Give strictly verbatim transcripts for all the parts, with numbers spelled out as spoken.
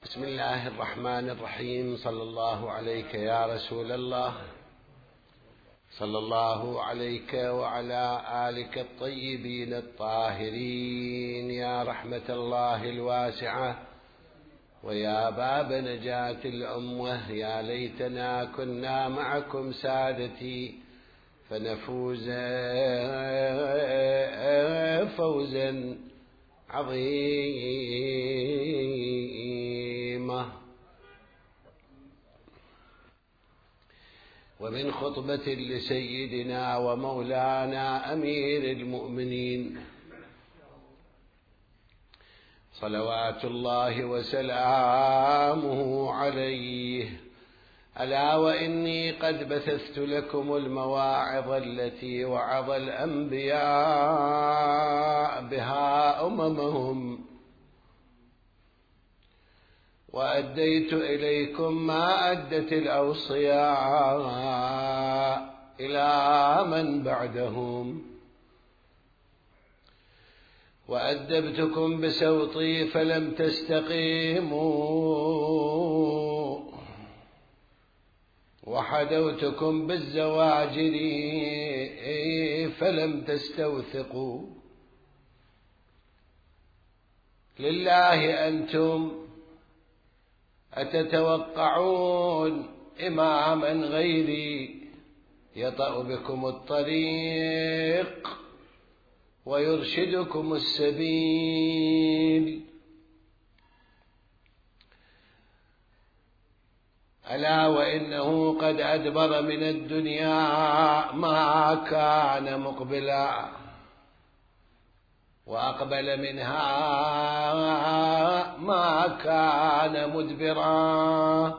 بسم الله الرحمن الرحيم. صلى الله عليك يا رسول الله، صلى الله عليك وعلى آلك الطيبين الطاهرين يا رحمة الله الواسعة ويا باب نجاة الأمة. يا ليتنا كنا معكم سادتي فنفوز فوزا عظيما. ومن خطبة لسيدنا ومولانا أمير المؤمنين صلوات الله وسلامه عليه: ألا وإني قد بثثت لكم المواعظ التي وعظ الأنبياء بها أممهم، وأديت إليكم ما أدت الأوصياء إلى من بعدهم، وأدبتكم بسوطي فلم تستقيموا، وحدوتكم بالزواجر فلم تستوثقوا. لله أنتم أتتوقعون إماما غيري يطأ بكم الطريق ويرشدكم السبيل؟ ألا وإنه قد أدبر من الدنيا ما كان مقبلا، وأقبل منها ما كان مدبرا،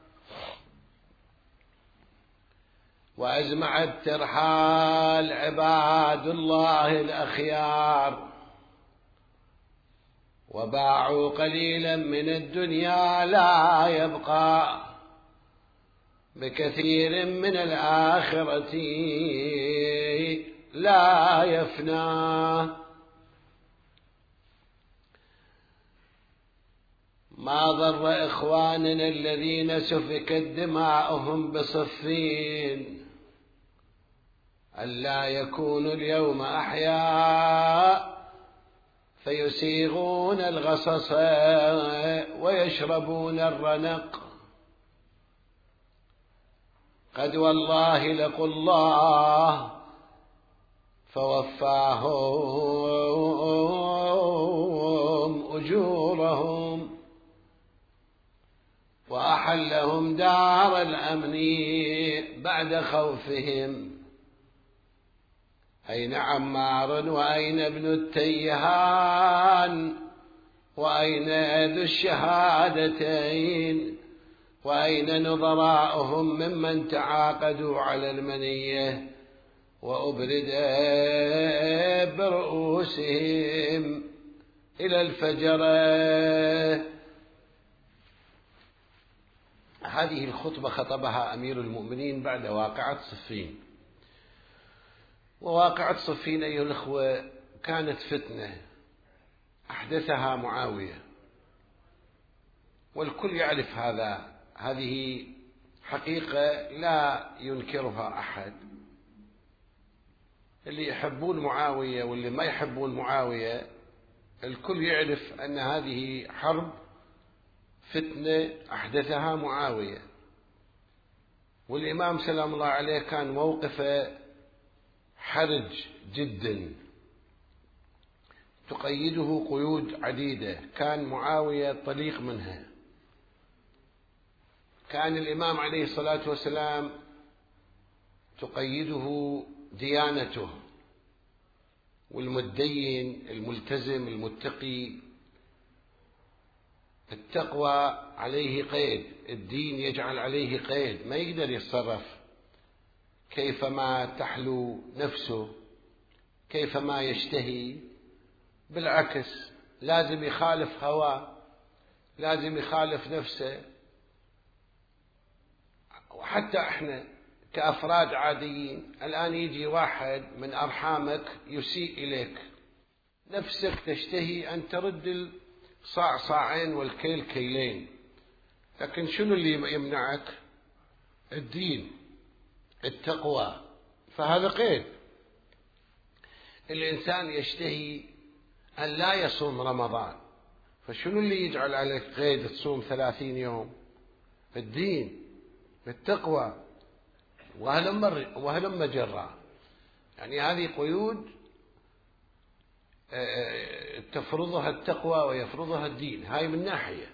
وأزمع الترحال عباد الله الأخيار، وباعوا قليلا من الدنيا لا يبقى بكثير من الآخرة لا يفنى. ما ضر إخواننا الذين سفكت دماؤهم بصفين ألا يكونوا اليوم أحياء فيسيغون الغصص ويشربون الرنق. قد والله لقوا الله فوفاهم أجورهم وأحلهم دار الأمن بعد خوفهم. أين عمار وأين ابن التيهان وأين ذو الشهادتين وأين نظراؤهم ممن تعاقدوا على المنية وأبرد برؤوسهم إلى الفجر؟ هذه الخطبة خطبها أمير المؤمنين بعد واقعة صفين. وواقعة صفين أيها الأخوة كانت فتنة أحدثها معاوية، والكل يعرف هذا. هذه حقيقة لا ينكرها أحد. اللي يحبون معاوية واللي ما يحبون معاوية الكل يعرف أن هذه حرب فتنة أحدثها معاوية. والإمام سلام الله عليه كان موقفه حرج جدا تقيده قيود عديدة، كان معاوية طليق منها. كان الإمام عليه الصلاة والسلام تقيده ديانته، والمتدين الملتزم المتقي التقوى عليه قيد، الدين يجعل عليه قيد، ما يقدر يتصرف كيفما تحلو نفسه كيفما يشتهي. بالعكس لازم يخالف هواه، لازم يخالف نفسه. وحتى احنا كأفراد عاديين الآن يجي واحد من أرحامك يسيء إليك، نفسك تشتهي أن ترد صاع صاعين والكيل كيلين، لكن شنو اللي يمنعك؟ الدين، التقوى. فهذا قيد. الإنسان يشتهي أن لا يصوم رمضان، فشنو اللي يجعل عليك قيد تصوم ثلاثين يوم؟ الدين، التقوى، وهلم وهلم جرا. يعني هذه قيود تفرضها التقوى ويفرضها الدين. هاي من ناحية.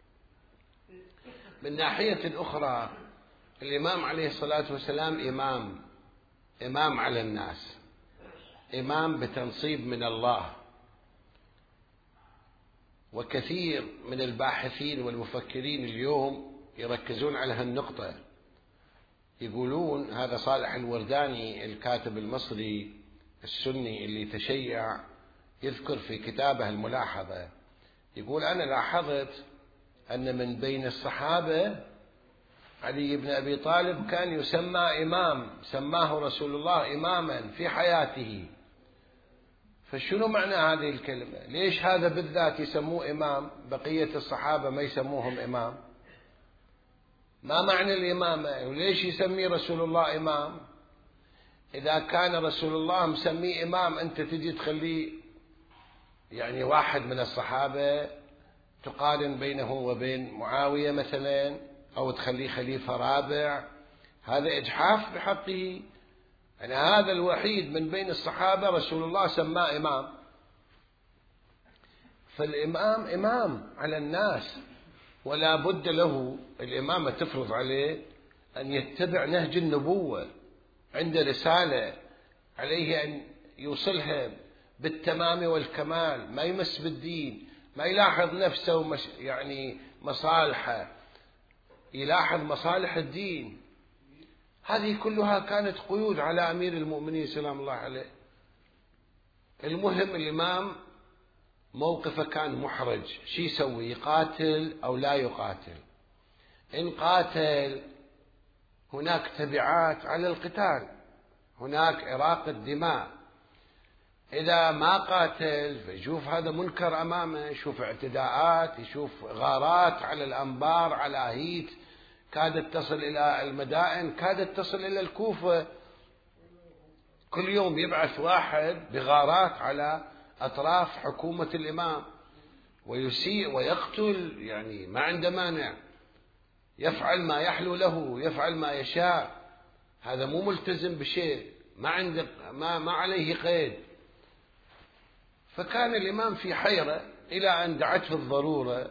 من ناحية أخرى الإمام عليه الصلاة والسلام إمام إمام على الناس، إمام بتنصيب من الله. وكثير من الباحثين والمفكرين اليوم يركزون على هالنقطة. يقولون هذا صالح الورداني الكاتب المصري السني اللي تشيع، يذكر في كتابه الملاحظة، يقول أنا لاحظت أن من بين الصحابة علي بن أبي طالب كان يسمى إمام، سماه رسول الله إماما في حياته. فشنو معنى هذه الكلمة؟ ليش هذا بالذات يسموه إمام، بقية الصحابة ما يسموهم إمام؟ ما معنى الإمامة؟ وليش يسمي رسول الله إمام؟ إذا كان رسول الله مسميه إمام، أنت تجي تخليه يعني واحد من الصحابة تقارن بينه وبين معاوية مثلا، أو تخليه خليفة رابع، هذا إجحاف بحقه. يعني هذا الوحيد من بين الصحابة رسول الله سماه إمام. فالإمام إمام على الناس، ولا بد له الإمامة تفرض عليه أن يتبع نهج النبوة. عنده رسالة عليه أن يوصلها بالتمام والكمال، ما يمس بالدين، ما يلاحظ نفسه ومش يعني مصالحه، يلاحظ مصالح الدين. هذه كلها كانت قيود على أمير المؤمنين سلام الله عليه. المهم الإمام موقفه كان محرج، شي يسوي؟ يقاتل أو لا يقاتل؟ إن قاتل هناك تبعات على القتال، هناك إراقة دماء. إذا ما قاتل فيشوف هذا منكر أمامه، يشوف اعتداءات، يشوف غارات على الأنبار، على هيت كادت تصل إلى المدائن، كادت تصل إلى الكوفة. كل يوم يبعث واحد بغارات على أطراف حكومة الإمام ويسيء ويقتل، يعني ما عنده مانع، يفعل ما يحلو له، يفعل ما يشاء. هذا مو ملتزم بشيء، ما عنده ما, ما عليه قيد. فكان الإمام في حيرة إلى أن دعته الضرورة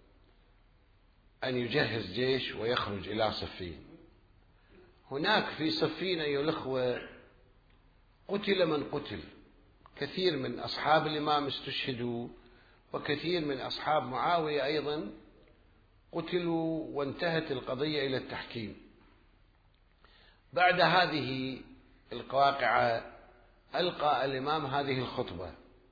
أن يجهز جيش ويخرج إلى صفين. هناك في صفين أيها الأخوة قتل من قتل، كثير من أصحاب الإمام استشهدوا، وكثير من أصحاب معاوية أيضا قتلوا، وانتهت القضية إلى التحكيم. بعد هذه الواقعة ألقى الإمام هذه الخطبة،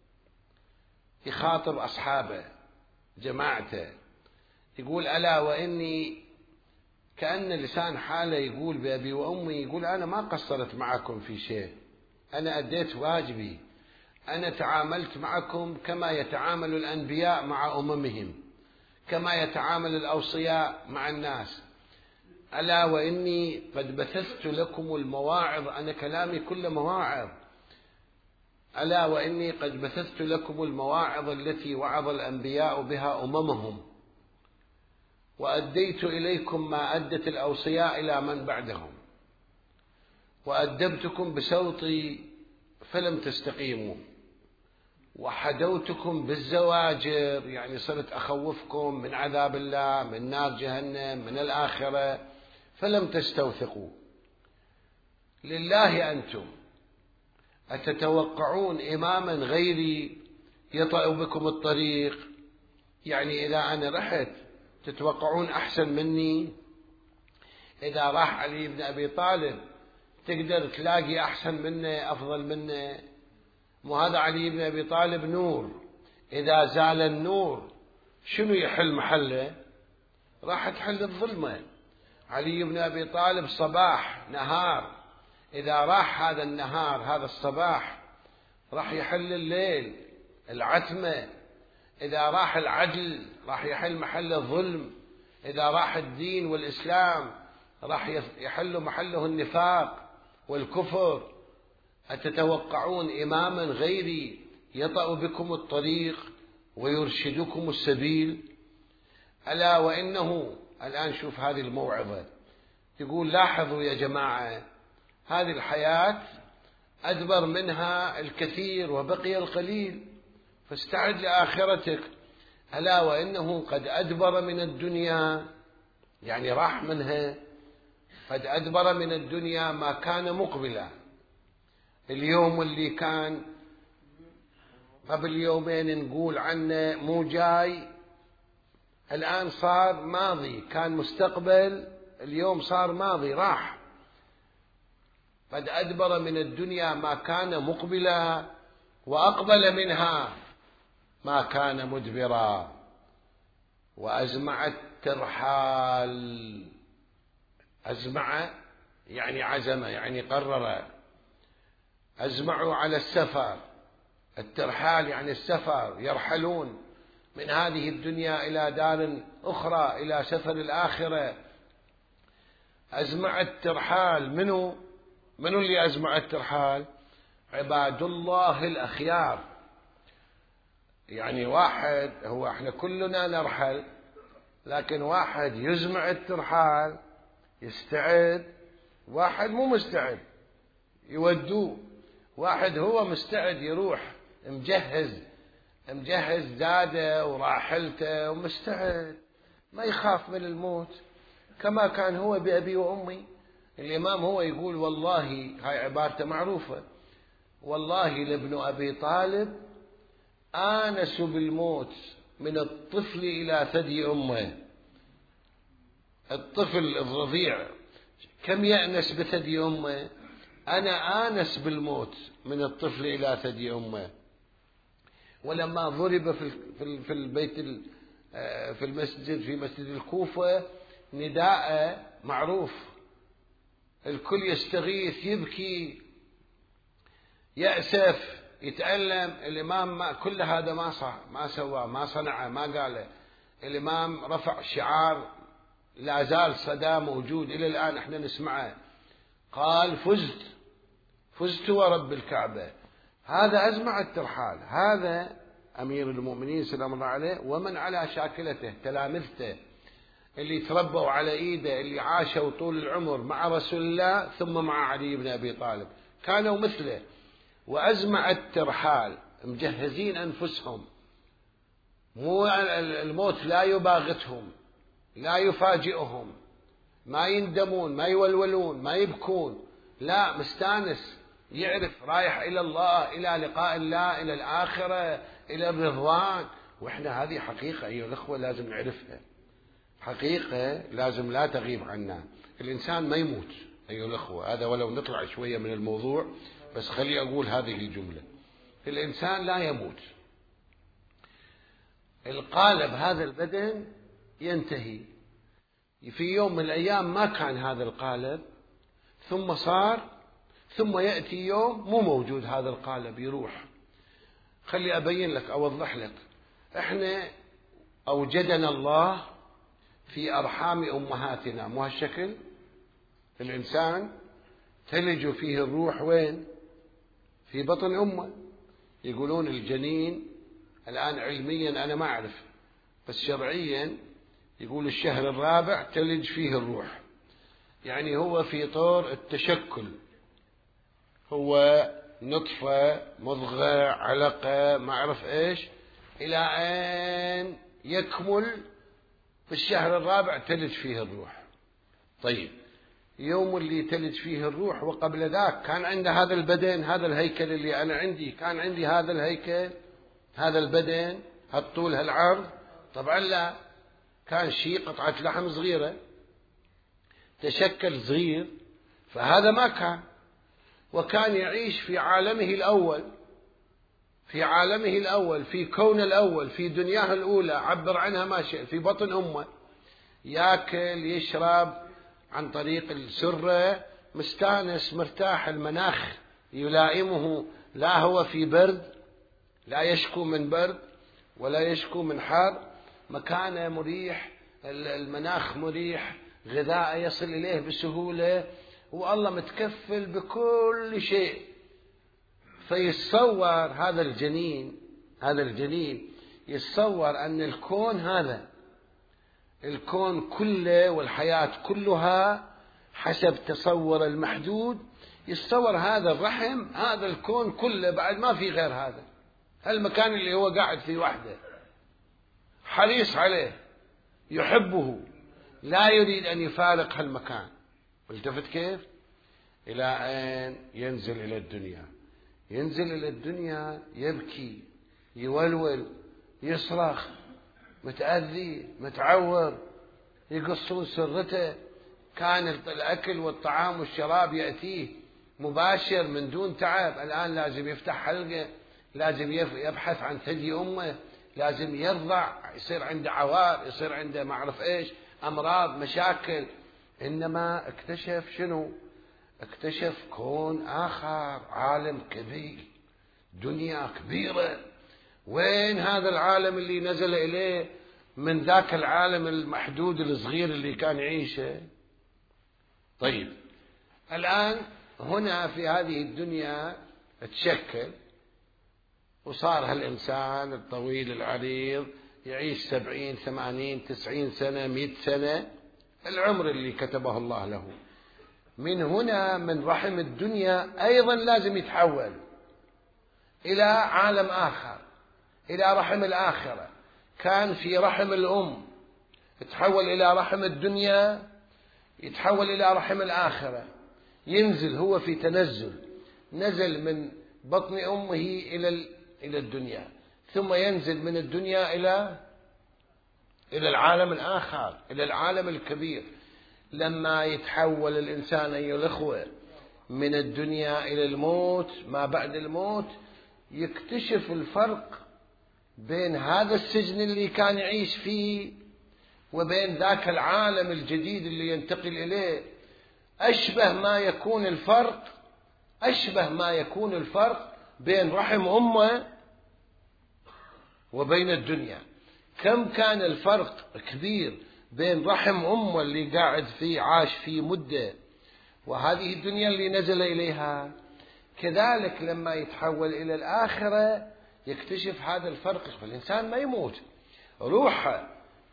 يخاطب أصحابه جماعته، يقول ألا وإني، كأن لسان حاله يقول بأبي وأمي، يقول أنا ما قصرت معكم في شيء، أنا أديت واجبي، أنا تعاملت معكم كما يتعامل الأنبياء مع أممهم، كما يتعامل الأوصياء مع الناس. ألا وإني قد بثثت لكم المواعظ، أنا كلامي كله مواعظ. ألا وإني قد بثثت لكم المواعظ التي وعظ الأنبياء بها أممهم، وأديت إليكم ما أدت الأوصياء إلى من بعدهم، وأدبتكم بصوتي فلم تستقيموا، وحدوتكم بالزواجر، يعني صرت أخوفكم من عذاب الله، من نار جهنم، من الآخرة، فلم تستوثقوا. لله أنتم أتتوقعون إماما غيري يطأ بكم الطريق؟ يعني إذا أنا رحت تتوقعون أحسن مني؟ إذا راح علي بن أبي طالب تقدر تلاقي أحسن منه، أفضل منه؟ مو هذا علي بن أبي طالب نور، إذا زال النور شنو يحل محله؟ راح تحل الظلمة. علي بن أبي طالب صباح نهار، إذا راح هذا النهار هذا الصباح راح يحل الليل، العتمة. إذا راح العدل راح يحل محل الظلم، إذا راح الدين والإسلام راح يحل محله النفاق والكفر. أتتوقعون إماما غيري يطأ بكم الطريق ويرشدكم السبيل؟ ألا وإنه الآن شوف هذه الموعظة، يقول لاحظوا يا جماعة، هذه الحياة أدبر منها الكثير وبقي القليل، فاستعد لآخرتك. ألا وإنه قد أدبر من الدنيا، يعني راح منها، قد أدبر من الدنيا ما كان مقبلا. اليوم اللي كان قبل يومين نقول عنه مو جاي، الآن صار ماضي، كان مستقبل، اليوم صار ماضي، راح. قد أدبر من الدنيا ما كان مقبلا وأقبل منها ما كان مدبرا. وأزمع الترحال، أزمع يعني عزم، يعني قرر. أزمعوا على السفر، الترحال يعني السفر، يرحلون من هذه الدنيا إلى دار أخرى، إلى سفر الآخرة. أزمع الترحال، منو منو اللي أزمع الترحال؟ عباد الله الأخيار. يعني واحد، هو احنا كلنا نرحل، لكن واحد يزمع الترحال يستعد، واحد مو مستعد يودوه، واحد هو مستعد يروح، مجهز مجهز زاده وراحلته ومستعد، ما يخاف من الموت كما كان هو بأبي وأمي. الإمام هو يقول والله، هاي عبارته معروفة، والله لابن أبي طالب آنس بالموت من الطفل إلى ثدي أمه. الطفل الرضيع كم يأنس بثدي أمه؟ أنا آنس بالموت من الطفل إلى ثدي أمه. ولما ضرب في في البيت في المسجد، في مسجد الكوفة، نداء معروف، الكل يستغيث، يبكي، يأسف، يتألم. الإمام ما كل هذا ما صح، ما سوى، ما صنع، ما قاله. الإمام رفع شعار لا زال صدى موجود إلى الآن احنا نسمعه، قال فزت فزت ورب الكعبة. هذا أزمع الترحال، هذا أمير المؤمنين سلام الله عليه ومن على شاكلته، تلامذته اللي تربوا على إيده، اللي عاشوا طول العمر مع رسول الله ثم مع علي بن أبي طالب، كانوا مثله. وأزمع الترحال، مجهزين أنفسهم، مو الموت لا يباغتهم، لا يفاجئهم، ما يندمون، ما يولولون، ما يبكون، لا، مستانس، يعرف رايح إلى الله، إلى لقاء الله، إلى الآخرة، إلى الرضوان. وإحنا هذه حقيقة أيها الأخوة لازم نعرفها، حقيقة لازم لا تغيب عنا. الإنسان ما يموت أيها الأخوة، هذا ولو نطلع شوية من الموضوع، بس خلي أقول هذه الجملة، الإنسان لا يموت. القالب هذا البدن ينتهي، في يوم من الأيام ما كان هذا القالب، ثم صار، ثم يأتي يوم مو موجود هذا القالب، يروح. خلي أبين لك، أوضح لك، إحنا أوجدنا الله في أرحام أمهاتنا، مو هالشكل؟ الإنسان تلج فيه الروح وين؟ في بطن أمه. يقولون الجنين الآن علميا أنا ما أعرف، بس شرعيا يقول الشهر الرابع تلج فيه الروح، يعني هو في طور التشكل، هو نطفة، مضغة، علقة، ما أعرف إيش، إلى أن يكمل في الشهر الرابع تلج فيه الروح. طيب، يوم اللي تلج فيه الروح وقبل ذاك كان عنده هذا البدن، هذا الهيكل اللي أنا عندي، كان عندي هذا الهيكل، هذا البدن، هالطول، هالعرض؟ طبعا لا، كان شيء قطعة لحم صغيرة، تشكل صغير، فهذا ما كان. وكان يعيش في عالمه الأول، في عالمه الأول، في كون الأول، في دنياه الأولى، عبر عنها ما شئ، في بطن أمه، يأكل، يشرب عن طريق السرة، مستانس، مرتاح، المناخ يلائمه، لا هو في برد، لا يشكو من برد، ولا يشكو من حر، مكانه مريح، المناخ مريح، غذاء يصل إليه بسهولة، والله متكفل بكل شيء. فيتصور هذا الجنين هذا الجنين يتصور أن الكون هذا الكون كله والحياة كلها حسب تصور المحدود، يتصور هذا الرحم هذا الكون كله بعد ما في غير هذا هالمكان اللي هو قاعد فيه وحده، حريص عليه، يحبه، لا يريد أن يفارق هالمكان. التفت كيف؟ إلى أين ينزل إلى الدنيا؟ ينزل إلى الدنيا يبكي، يولول، يصرخ، متأذي، متعور، يقصون سرته. كان الأكل والطعام والشراب يأتيه مباشر من دون تعب، الآن لازم يفتح حلقة، لازم يبحث عن ثدي أمه، لازم يرضع، يصير عنده عوار، يصير عنده ما أعرف إيش، أمراض، مشاكل. إنما اكتشف شنو؟ اكتشف كون آخر، عالم كبير، دنيا كبيرة. وين هذا العالم اللي نزل إليه من ذاك العالم المحدود الصغير اللي كان يعيشه؟ طيب الآن هنا في هذه الدنيا تشكل وصار هالإنسان الطويل العريض يعيش سبعين ثمانين تسعين سنة مئة سنة، العمر اللي كتبه الله له. من هنا من رحم الدنيا أيضا لازم يتحول إلى عالم آخر، إلى رحم الآخرة. كان في رحم الأم، يتحول إلى رحم الدنيا، يتحول إلى رحم الآخرة. ينزل هو في تنزل، نزل من بطن أمه إلى إلى الدنيا، ثم ينزل من الدنيا إلى إلى العالم الآخر، إلى العالم الكبير. لما يتحول الإنسان أيها الأخوة من الدنيا إلى الموت، ما بعد الموت، يكتشف الفرق بين هذا السجن اللي كان يعيش فيه وبين ذاك العالم الجديد اللي ينتقل إليه. أشبه ما يكون الفرق أشبه ما يكون الفرق بين رحم أمه وبين الدنيا. كم كان الفرق كبير بين رحم أمه اللي قاعد فيه عاش فيه مدة وهذه الدنيا اللي نزل إليها. كذلك لما يتحول إلى الآخرة يكتشف هذا الفرق. فالإنسان ما يموت، روحه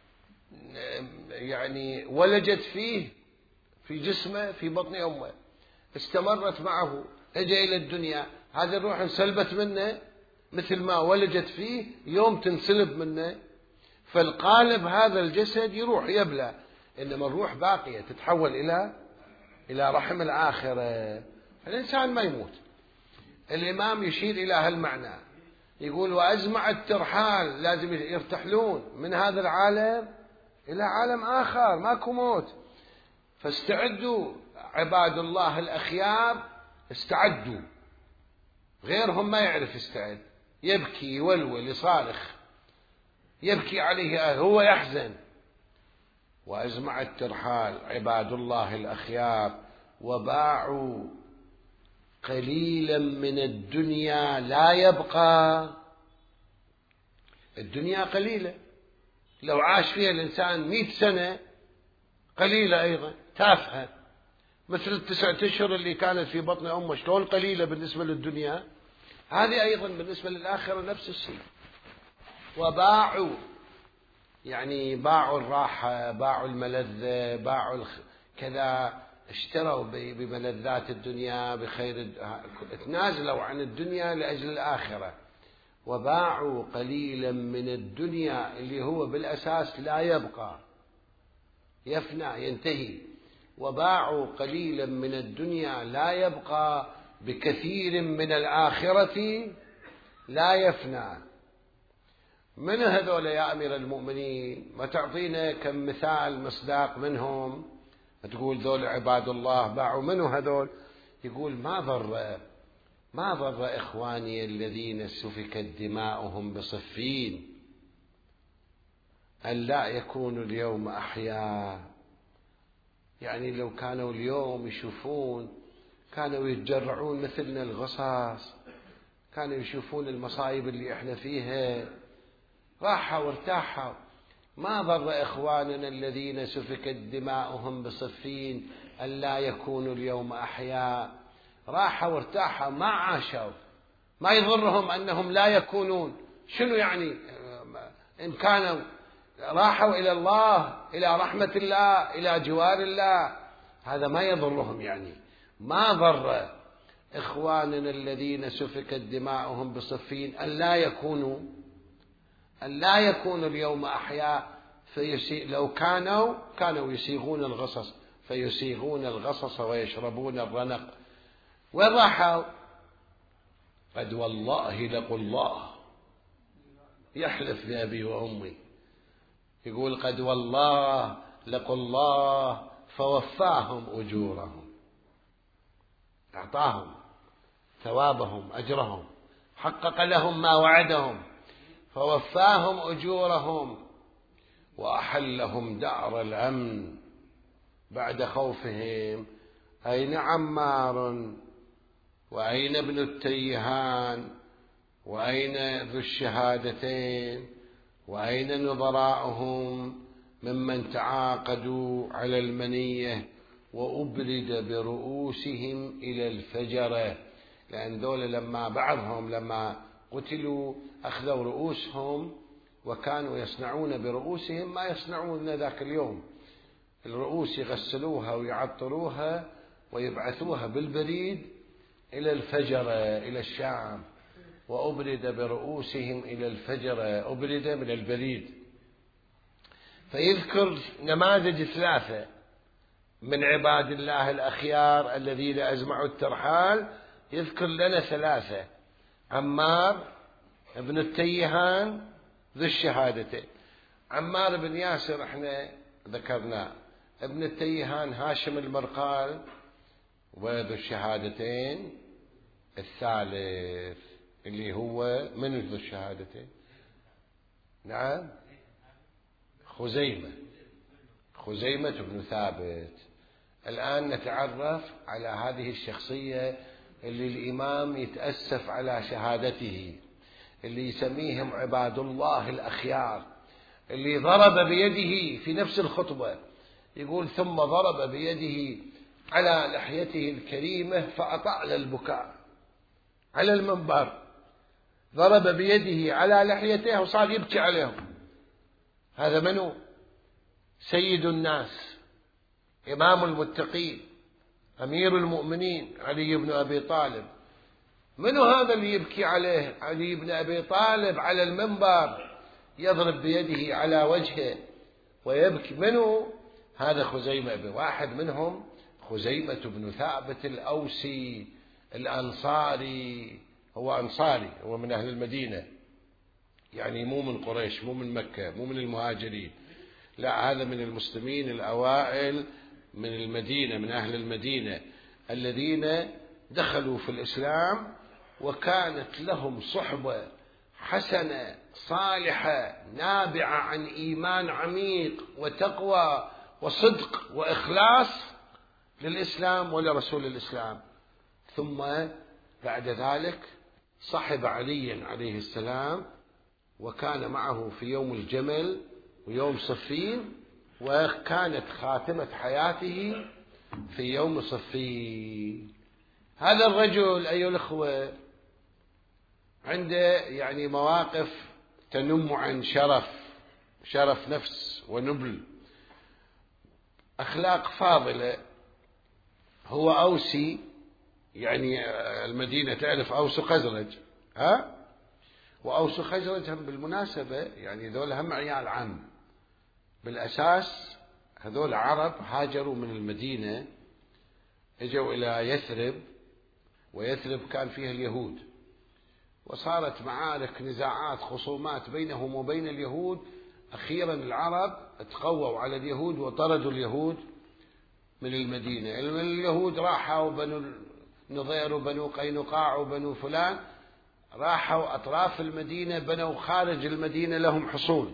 يعني ولجت فيه في جسمه في بطن أمه، استمرت معه، اجى إلى الدنيا، هذه الروح انسلبت منه مثل ما ولجت فيه يوم تنسلب منه. فالقالب هذا الجسد يروح يبلى، إنما الروح باقية تتحول إلى إلى رحم الآخرة. فالإنسان ما يموت. الإمام يشير إلى هالمعنى، يقول وأزمع الترحال، لازم يرتحلون من هذا العالم إلى عالم آخر، ماكو موت. فاستعدوا عباد الله الأخيار، استعدوا. غيرهم ما يعرف يستعد، يبكي يولول يصارخ، يبكي عليه هو يحزن. وأزمع الترحال عباد الله الأخيار وباعوا قليلا من الدنيا لا يبقى. الدنيا قليلة، لو عاش فيها الإنسان مئة سنة قليلة أيضا، تافهة، مثل التسعة أشهر اللي كانت في بطن أمه شلون قليلة بالنسبة للدنيا، هذه أيضا بالنسبة للآخرة نفس الشيء. وباعوا يعني باعوا الراحة، باعوا الملذة، باعوا الخ... كذا، اشتروا بملذات الدنيا بخير، تنازلوا عن الدنيا لأجل الآخرة. وباعوا قليلا من الدنيا اللي هو بالأساس لا يبقى، يفنى ينتهي. وباعوا قليلا من الدنيا لا يبقى بكثير من الآخرة لا يفنى. من هذول يا أمير المؤمنين؟ ما تعطينا كم مثال مصداق منهم، تقول ذول عباد الله باعوا. منو هذول؟ يقول ما ضر ما ضر إخواني الذين سفكت دماؤهم بصفين أن لا يكونوا اليوم أحياء. يعني لو كانوا اليوم يشوفون كانوا يتجرعون مثلنا الغصاص، كانوا يشوفون المصايب اللي احنا فيها، راحوا وارتاحوا. ما ضر إخواننا الذين سفكت دماؤهم بصفين أن لا يكونوا اليوم أحياء. راحوا وارتاحوا، ما عاشوا، ما يضرهم أنهم لا يكونون. شنو يعني؟ إن كانوا راحوا إلى الله، إلى رحمة الله، إلى جوار الله، هذا ما يضرهم. يعني ما ضر إخواننا الذين سفكت دماؤهم بصفين أن لا يكونوا أن لا يكونوا اليوم أحياء. فيسي لو كانوا كانوا يسيغون الغصص، فيسيغون الغصص ويشربون الرنق. وين راحوا؟ قد والله لقوا الله، يحلف بأبي وأمي، يقول قد والله لقوا الله فوفاهم أجورهم، أعطاهم ثوابهم أجرهم، حقق لهم ما وعدهم، فوفاهم أجورهم وأحلهم دار الأمن بعد خوفهم. أين عمار؟ وأين ابن التيهان؟ وأين ذو الشهادتين؟ وأين نظراؤهم ممن تعاقدوا على المنية وأبرد برؤوسهم إلى الفجرة؟ لأن دول لما بعضهم لما قتلوا أخذوا رؤوسهم، وكانوا يصنعون برؤوسهم ما يصنعون ذاك اليوم. الرؤوس يغسلوها ويعطروها ويبعثوها بالبريد إلى الفجرة، إلى الشام. وأبرد برؤوسهم إلى الفجرة، أبرد من البريد. فيذكر نماذج ثلاثة من عباد الله الأخيار الذين أزمعوا الترحال. يذكر لنا ثلاثة: عمار ابن التيهان ذو الشهادتين. عمار بن ياسر احنا ذكرناه، ابن التيهان هاشم المرقال، وذو الشهادتين الثالث اللي هو من ذو الشهادتين؟ نعم، خزيمة خزيمة بن ثابت. الآن نتعرف على هذه الشخصية اللي الإمام يتأسف على شهادته، اللي يسميهم عباد الله الأخيار، اللي ضرب بيده في نفس الخطبة، يقول ثم ضرب بيده على لحيته الكريمة فأطال البكاء على المنبر. ضرب بيده على لحيته وصار يبكي عليهم. هذا منو؟ سيد الناس، إمام المتقين، أمير المؤمنين علي بن أبي طالب. منو هذا اللي يبكي عليه؟ علي بن أبي طالب على المنبر يضرب بيده على وجهه ويبكي. منو هذا؟ خزيمة. واحد منهم خزيمة بن ثابت الأوسي الأنصاري. هو أنصاري، هو من أهل المدينة، يعني مو من قريش، مو من مكة، مو من المهاجرين، لا، هذا من المسلمين الأوائل من المدينة، من أهل المدينة الذين دخلوا في الإسلام، وكانت لهم صحبة حسنة صالحة نابعة عن إيمان عميق وتقوى وصدق وإخلاص للإسلام ولرسول الإسلام. ثم بعد ذلك صحب علي عليه السلام، وكان معه في يوم الجمل ويوم صفين، وكانت خاتمة حياته في يوم صفين. هذا الرجل أيها الأخوة عنده يعني مواقف تنم عن شرف شرف نفس ونبل، أخلاق فاضلة. هو أوسي، يعني المدينة تعرف أوس وخزرج، ها؟ وأوس وخزرج هم بالمناسبة يعني ذول هم عيال عم بالأساس. هذول عرب هاجروا من المدينة، اجوا إلى يثرب، ويثرب كان فيها اليهود، وصارت معارك، نزاعات، خصومات بينهم وبين اليهود. أخيرا العرب تقووا على اليهود وطردوا اليهود من المدينة. اليهود راحوا بنو نضير وبنو قينقاع وبنو فلان، راحوا أطراف المدينة، بنوا خارج المدينة لهم حصول.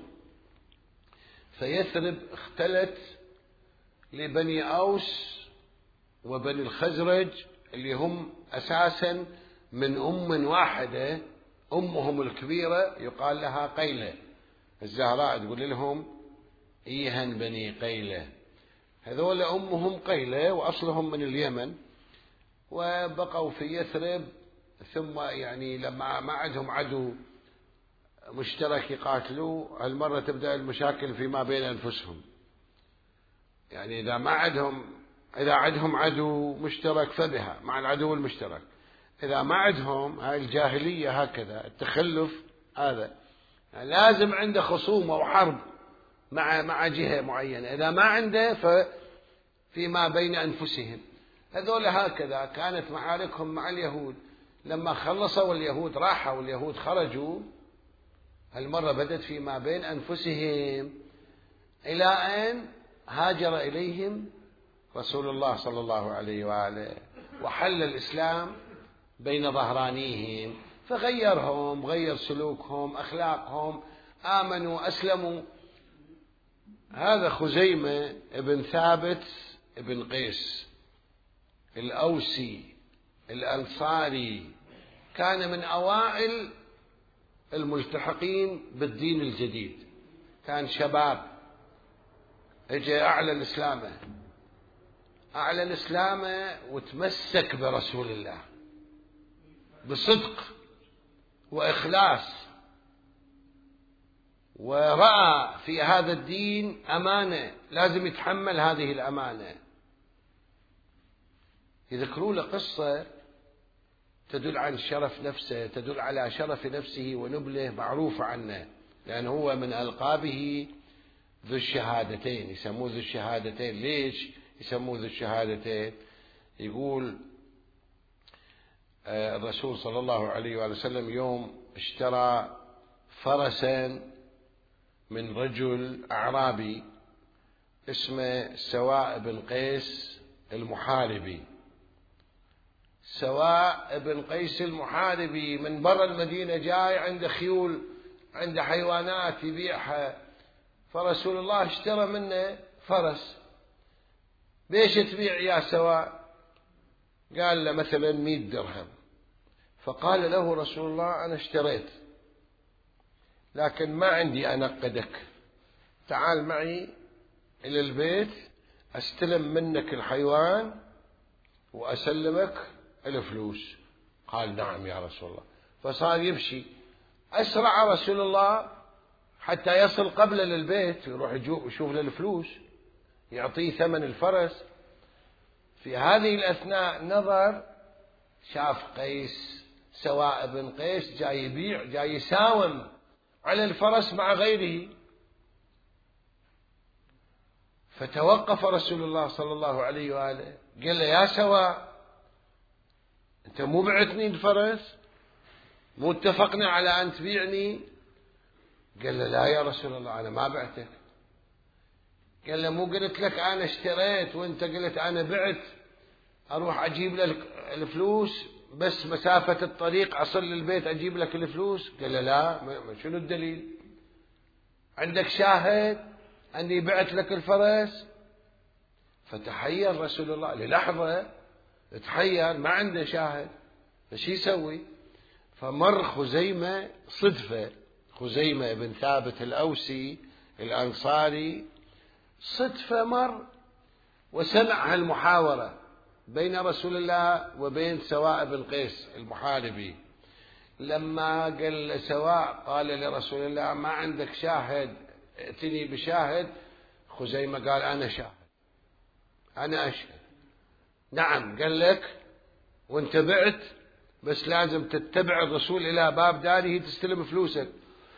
فيثرب اختلت لبني أوس وبني الخزرج اللي هم أساسا من أم واحدة، أمهم الكبيرة يقال لها قيلة، الزهراء تقول لهم إيهن بني قيلة، هذول أمهم قيلة وأصلهم من اليمن، وبقوا في يثرب، ثم يعني لما ما عندهم عدو مشترك يقاتلوا، هالمرة تبدأ المشاكل فيما بين أنفسهم. يعني إذا ما عندهم إذا عندهم عدو مشترك فبها مع العدو المشترك، إذا ما عندهم، هاي الجاهلية هكذا، التخلف هذا، يعني لازم عنده خصومة وحرب مع مع جهة معينة، إذا ما عنده ففيما بين أنفسهم. هذول هكذا كانت معاركهم مع اليهود. لما خلصوا اليهود راحوا واليهود خرجوا، هالمرة بدت فيما بين أنفسهم، إلى أن هاجر إليهم رسول الله صلى الله عليه وآله وحل الإسلام بين ظهرانيهم، فغيرهم، غير سلوكهم، أخلاقهم، آمنوا، أسلموا. هذا خزيمة ابن ثابت ابن قيس الأوسي الأنصاري، كان من أوائل الملتحقين بالدين الجديد، كان شباب، اجى أعلن إسلامه أعلن إسلامه وتمسك برسول الله بصدق وإخلاص، ورأى في هذا الدين أمانة لازم يتحمل هذه الأمانة. يذكروا له قصة تدل عن شرف نفسه، تدل على شرف نفسه ونبله معروف عنه، لأن هو من ألقابه ذو الشهادتين، يسموه ذو الشهادتين. ليش يسموه ذو الشهادتين؟ يقول الرسول صلى الله عليه وآله وسلم يوم اشترى فرسا من رجل أعرابي اسمه سواء بن قيس المحاربي. سواء بن قيس المحاربي من برا المدينة جاي، عنده خيول، عنده حيوانات يبيعها، فرسول الله اشترى منه فرس. بيش تبيع يا سواء؟ قال له مثلا مئة درهم. فقال له رسول الله أنا اشتريت لكن ما عندي أنقدك، تعال معي إلى البيت أستلم منك الحيوان وأسلمك الفلوس. قال نعم يا رسول الله. فصار يمشي، أسرع رسول الله حتى يصل قبل للبيت، يروح يشوف له الفلوس يعطيه ثمن الفرس. في هذه الأثناء نظر، شاف قيس سواء بن قيس جاي يبيع، جاي يساوم على الفرس مع غيره. فتوقف رسول الله صلى الله عليه وآله، قال له يا سواء أنت مو بعتني الفرس؟ مو اتفقنا على أن تبيعني؟ قال له لا يا رسول الله أنا ما بعتك. قال له مو قلت لك أنا اشتريت وأنت قلت أنا بعت، أروح أجيب لك الفلوس بس مسافة الطريق أصل للبيت أجيب لك الفلوس؟ قال له لا، شنو الدليل؟ عندك شاهد أني بعت لك الفرس؟ فتحير رسول الله للحظة، تحير ما عنده شاهد، فشي يسوي؟ فمر خزيمة صدفة، خزيمة بن ثابت الأوسي الأنصاري صدفة مر وسمع هالمحاورة بين رسول الله وبين سواء بن قيس المحاربي. لما قال سواء قال لرسول الله ما عندك شاهد، ائتني بشاهد. خزيمة قال أنا شاهد، أنا أشهد. نعم قال لك وانت بعت، بس لازم تتبع الرسول إلى باب داره تستلم فلوسك.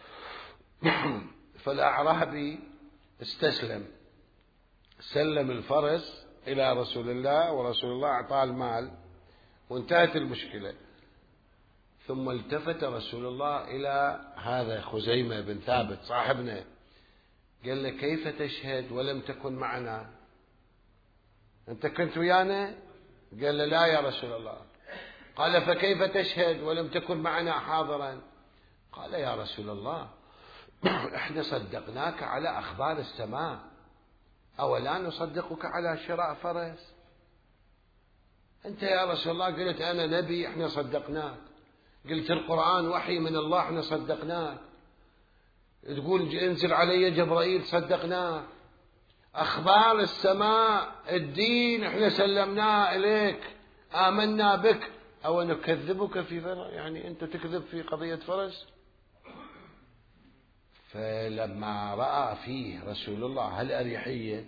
فالأعرابي استسلم، سلم الفرس إلى رسول الله، ورسول الله أعطاه المال وانتهت المشكلة. ثم التفت رسول الله إلى هذا خزيمة بن ثابت صاحبنا، قال له كيف تشهد ولم تكن معنا؟ أنت كنت ويانا؟ قال له لا يا رسول الله. قال فكيف تشهد ولم تكن معنا حاضرا؟ قال يا رسول الله احنا صدقناك على أخبار السماء، أولا نصدقك على شراء فرس؟ أنت يا رسول الله قلت أنا نبي احنا صدقناك، قلت القرآن وحي من الله احنا صدقناك، تقول انزل علي جبرائيل صدقناه، أخبار السماء الدين احنا سلمناه إليك آمنا بك، أو نكذبك في فرس؟ يعني أنت تكذب في قضية فرس؟ فلما رأى فيه رسول الله هالأريحية،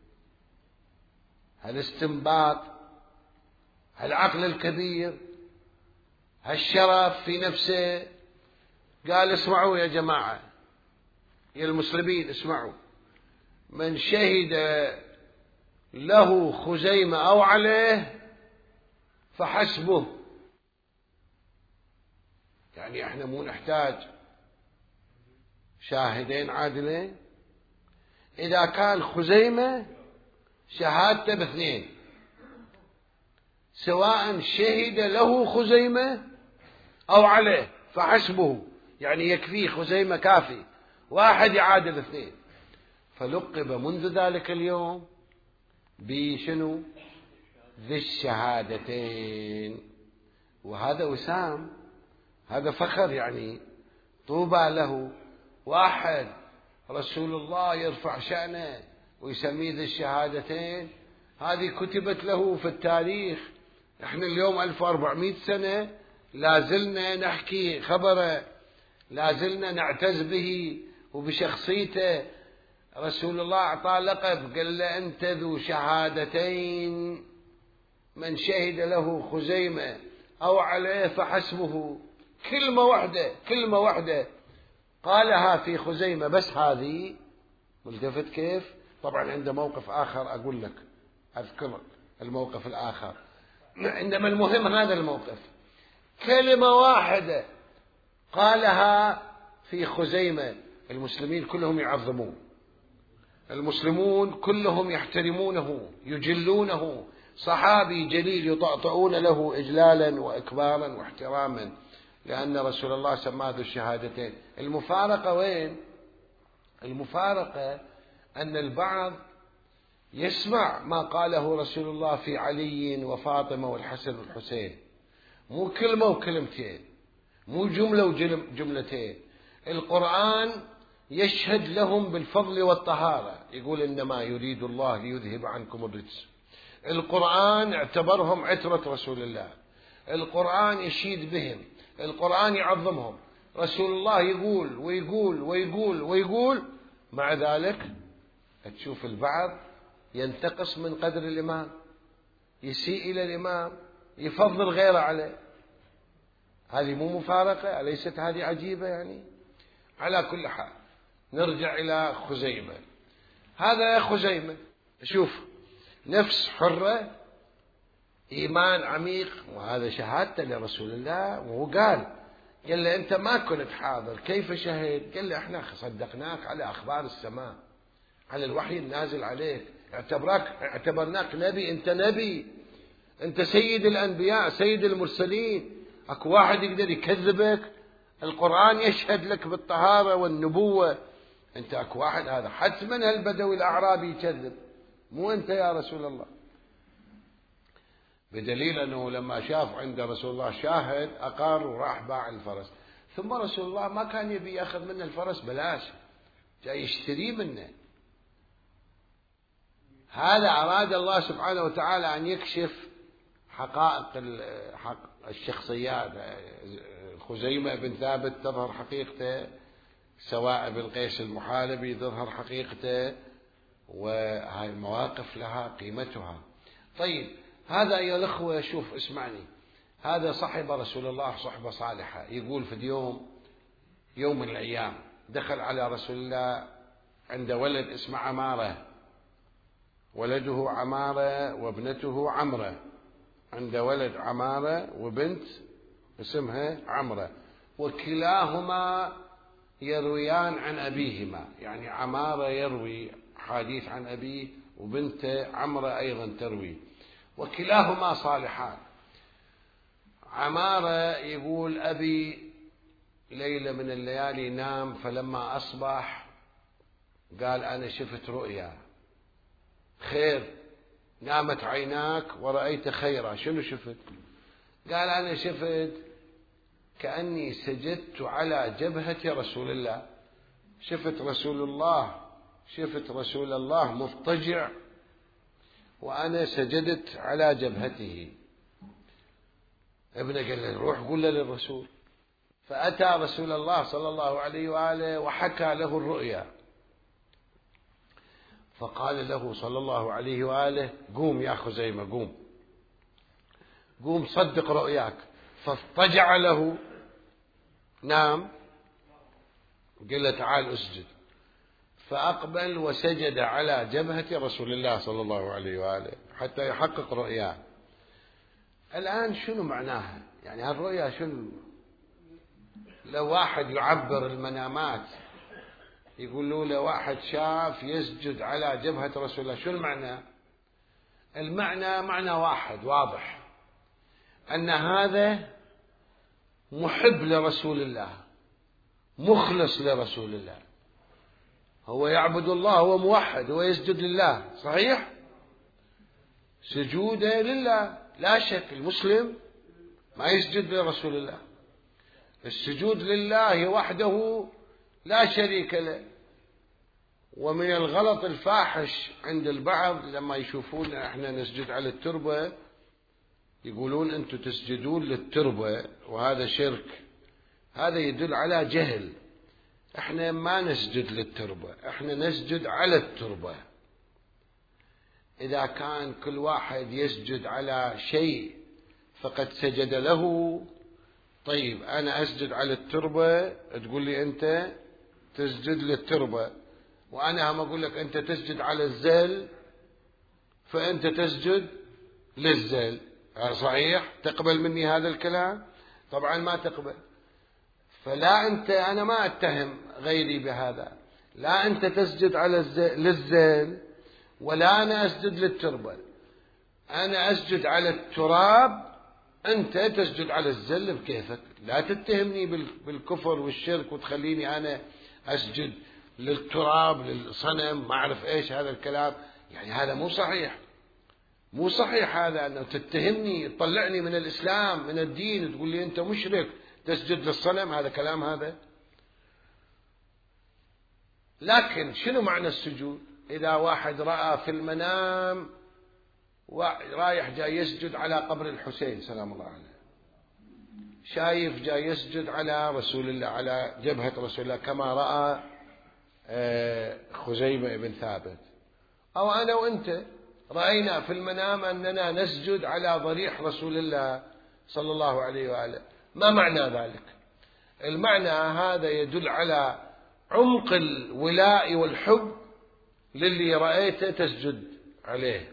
هالاستنباط، هالعقل الكبير، هالشرف في نفسه، قال اسمعوا يا جماعة يا المسلمين، اسمعوا، من شهد له خزيمة أو عليه فحسبه. يعني احنا مو نحتاج شاهدين عادلين؟ إذا كان خزيمة شهادته باثنين، سواء شهد له خزيمة أو عليه فحسبه، يعني يكفيه خزيمة كافي، واحد يعادل اثنين. فلقب منذ ذلك اليوم بشنو؟ ذي الشهادتين. وهذا وسام، هذا فخر، يعني طوبى له واحد رسول الله يرفع شأنه ويسميه ذي الشهادتين. هذه كتبت له في التاريخ. احنا اليوم ألف وأربعمائة سنة لازلنا نحكي خبره، لازلنا نعتز به وبشخصيته. رسول الله أعطاه لقب، قال له أنت ذو شهادتين، من شهد له خزيمة أو عليه فحسبه. كلمة واحدة، كلمة واحدة قالها في خزيمة، بس هذه. ملتفت كيف؟ طبعا عنده موقف آخر أقول لك، أذكر الموقف الآخر، إنما المهم هذا الموقف. كلمة واحدة قالها في خزيمة، المسلمين كلهم يعظمون، المسلمون كلهم يحترمونه يجلونه، صحابي جليل يطأطئون له إجلالا وإكبارا واحتراما، لأن رسول الله سماه ذو الشهادتين. المفارقة وين؟ المفارقة أن البعض يسمع ما قاله رسول الله في علي وفاطمة والحسن والحسين، مو كلمة وكلمتين، مو جملة وجملتين. القرآن يشهد لهم بالفضل والطهارة، يقول إنما يريد الله ليذهب عنكم الرجس. القرآن اعتبرهم عترة رسول الله، القرآن يشيد بهم، القرآن يعظمهم. رسول الله يقول ويقول ويقول ويقول، مع ذلك تشوف البعض ينتقص من قدر الإمام، يسيء إلى الإمام، يفضل غيره عليه. هذه مو مفارقة؟ أليست هذه عجيبة؟ يعني على كل حال نرجع إلى خزيمة. هذا يا خزيمة، شوف، نفس حرة، إيمان عميق، وهذا شهادته لرسول الله. وهو قال قال له أنت ما كنت حاضر، كيف شهد؟ قال له احنا صدقناك على أخبار السماء، على الوحي النازل عليك، اعتبرك اعتبرناك نبي، أنت نبي، أنت سيد الأنبياء سيد المرسلين، أكو واحد يقدر يكذبك؟ القرآن يشهد لك بالطهارة والنبوة، أنت أكو واحد هذا حتما هالبدوي الأعرابي يكذب، مو أنت يا رسول الله. بدليل أنه لما شاف عند رسول الله شاهد أقار وراح باع الفرس. ثم رسول الله ما كان يبي يأخذ منه الفرس بلاش، جاي يشتري منه. هذا أراد الله سبحانه وتعالى أن يكشف حقائق الشخصيات. خزيمة بن ثابت تظهر حقيقته، سواء بن قيس المحاربي تظهر حقيقته، وهذه المواقف لها قيمتها. طيب، هذا أيها الأخوة، شوف اسمعني، هذا صحب رسول الله صحبة صالحة. يقول في اليوم يوم من الأيام دخل على رسول الله عند ولد اسمه عمارة، ولده عمارة وابنته عمرة، عند ولد عمارة وبنت اسمها عمرة، وكلاهما يرويان عن أبيهما، يعني عمارة يروي حديث عن أبيه، وبنته عمرة أيضا تروي، وكلاهما صالحان. عمارة يقول أبي ليلة من الليالي نام، فلما أصبح قال أنا شفت رؤيا خير، نامت عيناك ورأيت خيرا. شنو شفت؟ قال أنا شفت كأني سجدت على جبهة رسول الله، شفت رسول الله شفت رسول الله مضطجع وأنا سجدت على جبهته. ابنه قال له روح قول له للرسول. فأتى رسول الله صلى الله عليه وآله وحكى له الرؤيا، فقال له صلى الله عليه وآله قوم يا خزيمة، قوم قوم صدق رؤياك. فاضطجع له، نام، قال له تعال اسجد. فأقبل وسجد على جبهة رسول الله صلى الله عليه وآله حتى يحقق رؤياه. الآن شنو معناها؟ يعني هالرؤيا شنو؟ لو واحد يعبر المنامات يقولوا له واحد شاف يسجد على جبهة رسول الله، شو المعنى؟ المعنى معنى واحد واضح، أن هذا محب لرسول الله، مخلص لرسول الله، هو يعبد الله، هو موحد، هو يسجد لله، صحيح؟ سجوده لله لا شك. المسلم ما يسجد لرسول الله، السجود لله وحده لا شريك له. ومن الغلط الفاحش عند البعض لما يشوفون احنا نسجد على التربة يقولون انتم تسجدون للتربة وهذا شرك. هذا يدل على جهل. احنا ما نسجد للتربة، احنا نسجد على التربة. اذا كان كل واحد يسجد على شيء فقد سجد له. طيب انا اسجد على التربة، تقول لي انت تسجد للتربة، وانا هم اقول لك انت تسجد على الزل، فانت تسجد للزل. صحيح؟ تقبل مني هذا الكلام؟ طبعا ما تقبل. فلا انت، انا ما اتهم غيري بهذا، لا انت تسجد على الزل للزل ولا انا اسجد للتربة. انا اسجد على التراب، انت تسجد على الزل بكيفك. لا تتهمني بالكفر والشرك وتخليني انا اسجد للتراب للصنم ما اعرف ايش هذا الكلام. يعني هذا مو صحيح، مو صحيح هذا، انه تتهمني تطلعني من الاسلام من الدين تقول لي انت مشرك تسجد للصنم. هذا كلام هذا. لكن شنو معنى السجود؟ اذا واحد راى في المنام رايح جاي يسجد على قبر الحسين سلام الله عليه، شايف جاي يسجد على رسول الله، على جبهة رسول الله كما رأى خزيمة بن ثابت، أو أنا وأنت رأينا في المنام أننا نسجد على ضريح رسول الله صلى الله عليه وآله. ما معنى ذلك؟ المعنى هذا يدل على عمق الولاء والحب للي رأيته تسجد عليه.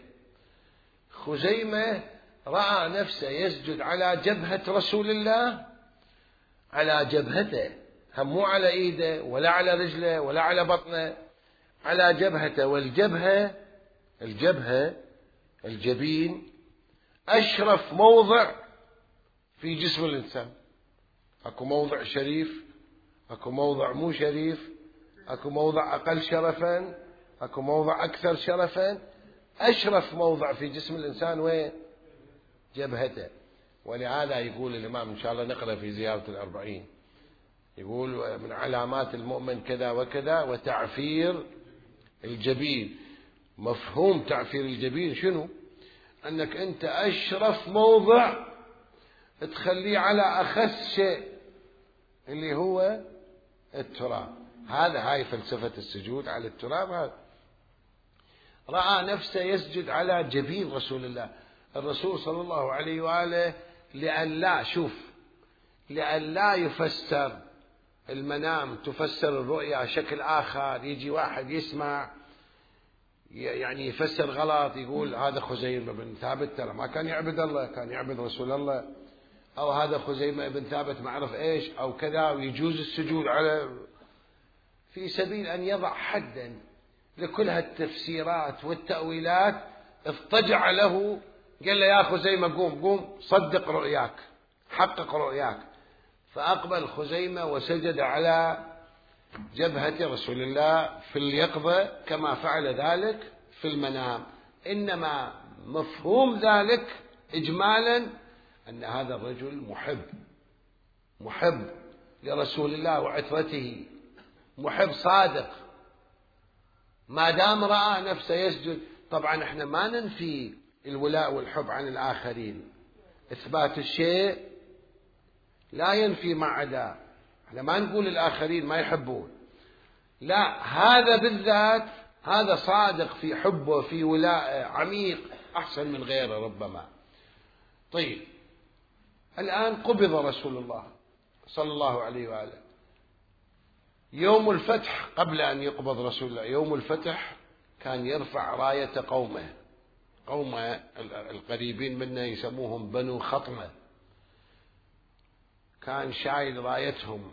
خزيمة رأى نفسه يسجد على جبهة رسول الله، على جبهته، هم مو على ايده ولا على رجله ولا على بطنه، على جبهته. والجبهة، الجبهة الجبين أشرف موضع في جسم الإنسان. أكو موضع شريف، أكو موضع مو شريف، أكو موضع أقل شرفا، أكو موضع أكثر شرفا. أشرف موضع في جسم الإنسان وين؟ جبهته. ولهذا يقول الإمام إن شاء الله نقرأ في زيارة الأربعين، يقول من علامات المؤمن كذا وكذا وتعفير الجبين. مفهوم تعفير الجبين شنو؟ أنك أنت أشرف موضع تخليه على أخس شيء اللي هو التراب. هذا هاي فلسفة السجود على التراب. هذا رأى نفسه يسجد على جبين رسول الله. الرسول صلى الله عليه وآله لأن لا شوف لأن لا يفسر المنام، تفسر الرؤيا شكل آخر، يجي واحد يسمع يعني يفسر غلط، يقول هذا خزيمة بن ثابت ترى ما كان يعبد الله، كان يعبد رسول الله، أو هذا خزيمة بن ثابت ما أعرف إيش أو كذا، ويجوز السجود على، في سبيل أن يضع حدا لكل هالتفسيرات والتأويلات. اضطجع له قال له يا خزيمة قوم قوم صدق رؤياك، حقق رؤياك. فأقبل خزيمة وسجد على جبهة رسول الله في اليقظة كما فعل ذلك في المنام. إنما مفهوم ذلك إجمالا أن هذا الرجل محب محب لرسول الله وعترته محب صادق، ما دام رأى نفسه يسجد. طبعا احنا ما ننفي الولاء والحب عن الآخرين، إثبات الشيء لا ينفي ما عداه. احنا ما نقول الآخرين ما يحبون، لا، هذا بالذات هذا صادق في حبه، في ولاء عميق أحسن من غيره ربما. طيب الآن قبض رسول الله صلى الله عليه وآله يوم الفتح. قبل أن يقبض رسول الله يوم الفتح كان يرفع راية قومه، قومه القريبين منه يسموهم بنو خطمة، كان شايل رايتهم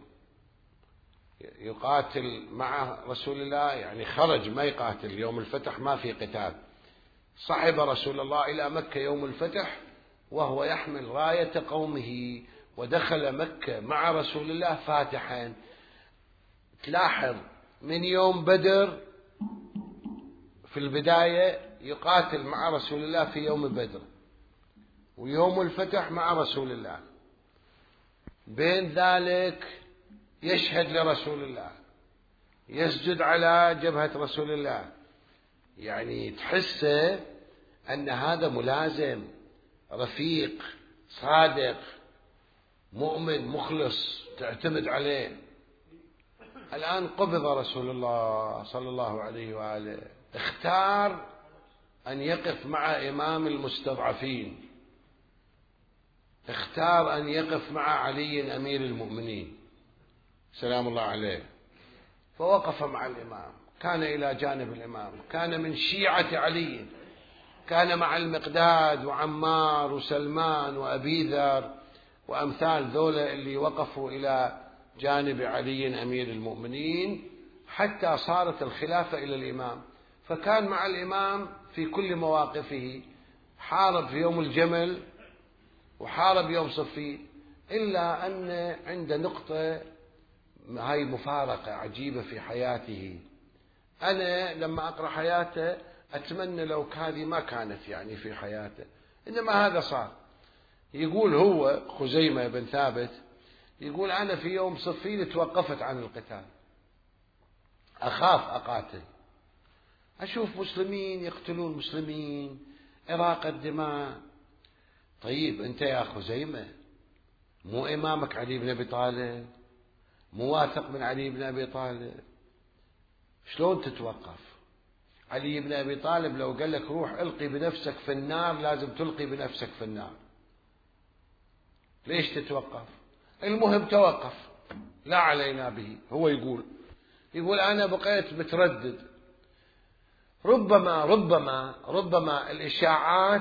يقاتل مع رسول الله، يعني خرج ما يقاتل يوم الفتح، ما في قتال. صحب رسول الله إلى مكة يوم الفتح وهو يحمل راية قومه، ودخل مكة مع رسول الله فاتحا. تلاحظ من يوم بدر في البداية يقاتل مع رسول الله في يوم بدر، ويوم الفتح مع رسول الله، بين ذلك يشهد لرسول الله، يسجد على جبهة رسول الله. يعني تحس أن هذا ملازم، رفيق، صادق، مؤمن، مخلص، تعتمد عليه. الآن قبض رسول الله صلى الله عليه وآله، اختار أن يقف مع إمام المستضعفين، اختار أن يقف مع علي أمير المؤمنين سلام الله عليه، فوقف مع الإمام، كان إلى جانب الإمام، كان من شيعة علي، كان مع المقداد وعمار وسلمان وأبي ذر وأمثال ذولا اللي وقفوا إلى جانب علي أمير المؤمنين حتى صارت الخلافة إلى الإمام. فكان مع الإمام في كل مواقفه، حارب في يوم الجمل وحارب يوم صفين، إلا أن عند نقطة هاي مفارقة عجيبة في حياته. أنا لما أقرأ حياته أتمنى لو هذه ما كانت يعني في حياته، إنما هذا صار. يقول هو خزيمة بن ثابت، يقول أنا في يوم صفين توقفت عن القتال، أخاف أقاتل، أشوف مسلمين يقتلون مسلمين، إراقة دماء. طيب أنت يا خزيمة مو إمامك علي بن أبي طالب، مو واثق من علي بن أبي طالب، شلون تتوقف؟ علي بن أبي طالب لو قال لك روح ألقي بنفسك في النار لازم تلقي بنفسك في النار، ليش تتوقف؟ المهم توقف، لا علينا به. هو يقول يقول أنا بقيت متردد، ربما ربما ربما الإشاعات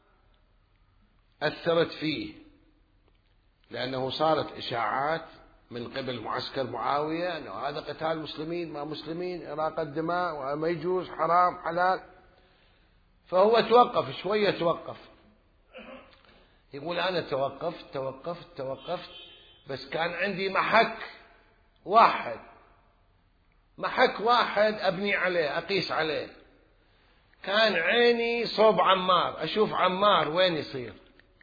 أثرت فيه، لأنه صارت إشاعات من قبل معسكر معاوية أنه هذا قتال مسلمين ما مسلمين، إراقة دماء وما يجوز، حرام حلال. فهو توقف شوية، توقف. يقول أنا توقفت توقفت توقفت بس كان عندي محك واحد، محك واحد أبني عليه، أقيس عليه. كان عيني صوب عمار، أشوف عمار وين يصير.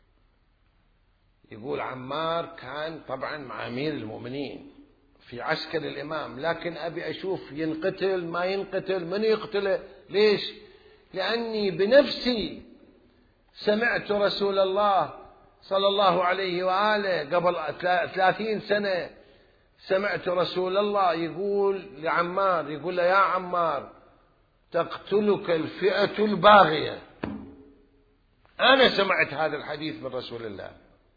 يقول عمار كان طبعا مع أمير المؤمنين في عسكر الإمام، لكن أبي أشوف ينقتل ما ينقتل، من يقتله. ليش؟ لأني بنفسي سمعت رسول الله صلى الله عليه وآله قبل ثلاثين سنة، سمعت رسول الله يقول لعمار، يقول له يا عمار تقتلك الفئة الباغية. أنا سمعت هذا الحديث من رسول الله،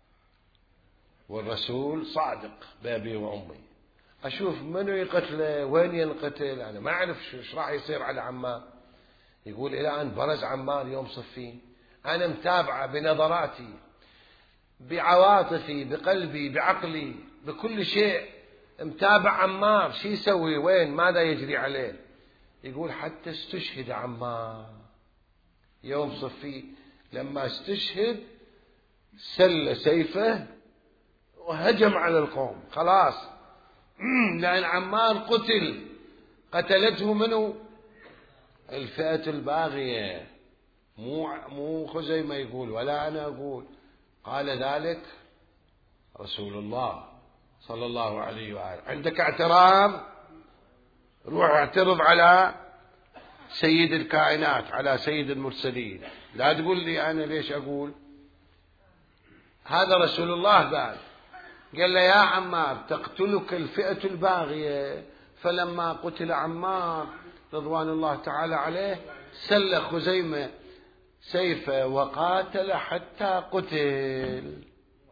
والرسول صادق بأبي وأمي. أشوف منو يقتله، وين ينقتل، أنا ما أعرف إيش راح يصير على عمار. يقول إلى أن برز عمار يوم صفين، أنا متابعة بنظراتي، بعواطفي، بقلبي، بعقلي، بكل شيء، متابع عمار شي يسوي، وين، ماذا يجري عليه. يقول حتى استشهد عمار يوم صفين، لما استشهد سل سيفه وهجم على القوم، خلاص. لأن عمار قتل، قتلته منه الفئة الباغية، مو مو خزيمة يقول ولا أنا أقول، قال ذلك رسول الله صلى الله عليه وآله. عندك اعتراض؟ روح اعترض على سيد الكائنات، على سيد المرسلين، لا تقول لي أنا ليش أقول. هذا رسول الله بعد قال له يا عمار تقتلك الفئة الباغية، فلما قتل عمار رضوان الله تعالى عليه سل خزيمة سيفه وقاتل حتى قتل،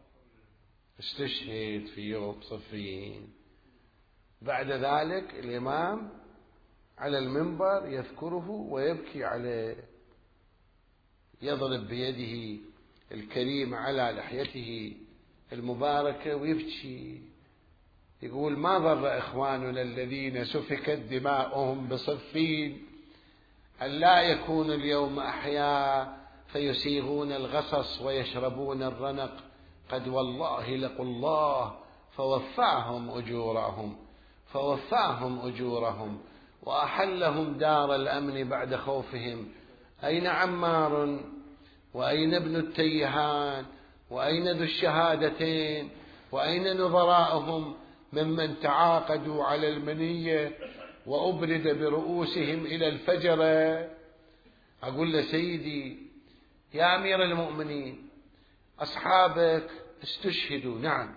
استشهد في يوم صفين. بعد ذلك الإمام على المنبر يذكره ويبكي عليه، يضرب بيده الكريمة على لحيته المباركة ويبكي، يقول ما ضر إخواننا الذين سفكت دماؤهم بصفين أن لا يكون اليوم أحياء فيسيغون الغصص ويشربون الرنق، قد والله لقوا الله فوفاهم أجورهم فوفاهم أجورهم وأحلهم دار الأمن بعد خوفهم. أين عمار وأين ابن التيهان وأين ذو الشهادتين وأين نظراءهم ممن تعاقدوا على المنية وأبرد برؤوسهم إلى الفجر؟ أقول له سيدي يا أمير المؤمنين أصحابك استشهدوا، نعم،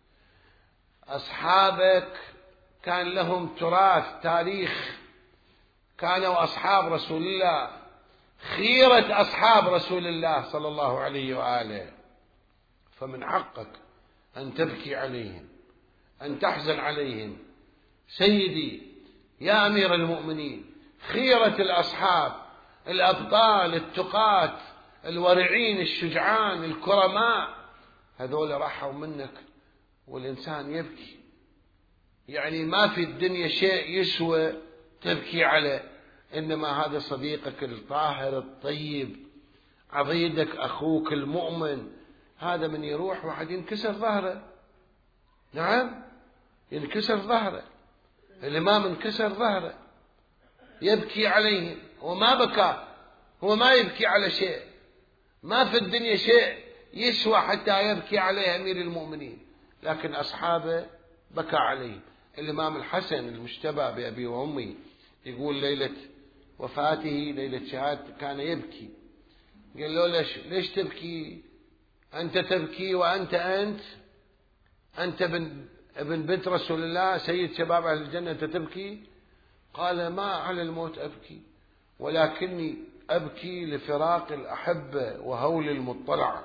أصحابك كان لهم تراث تاريخ، كانوا أصحاب رسول الله، خيرة أصحاب رسول الله صلى الله عليه وآله، فمن حقك أن تبكي عليهم، أن تحزن عليهم. سيدي يا أمير المؤمنين خيرة الأصحاب الأبطال التقاة الورعين الشجعان الكرماء، هذول راحوا منك والإنسان يبكي، يعني ما في الدنيا شيء يسوى تبكي عليه، إنما هذا صديقك الطاهر الطيب، عضيدك أخوك المؤمن، هذا من يروح واحد ينكسر ظهره، نعم ينكسر ظهره. الإمام انكسر ظهره يبكي عليهم، هو ما بكى، هو ما يبكي على شيء، ما في الدنيا شيء يسوى حتى يبكي عليه أمير المؤمنين، لكن أصحابه بكى عليهم. الإمام الحسن المجتبى بأبي وأمي يقول ليلة وفاته ليلة شهادته كان يبكي، قال له ليش, ليش تبكي؟ أنت تبكي وأنت أنت أنت ابن, ابن بنت رسول الله سيد شباب أهل الجنة، أنت تبكي؟ قال ما على الموت أبكي، ولكني أبكي لفراق الأحبة وهول المطلع،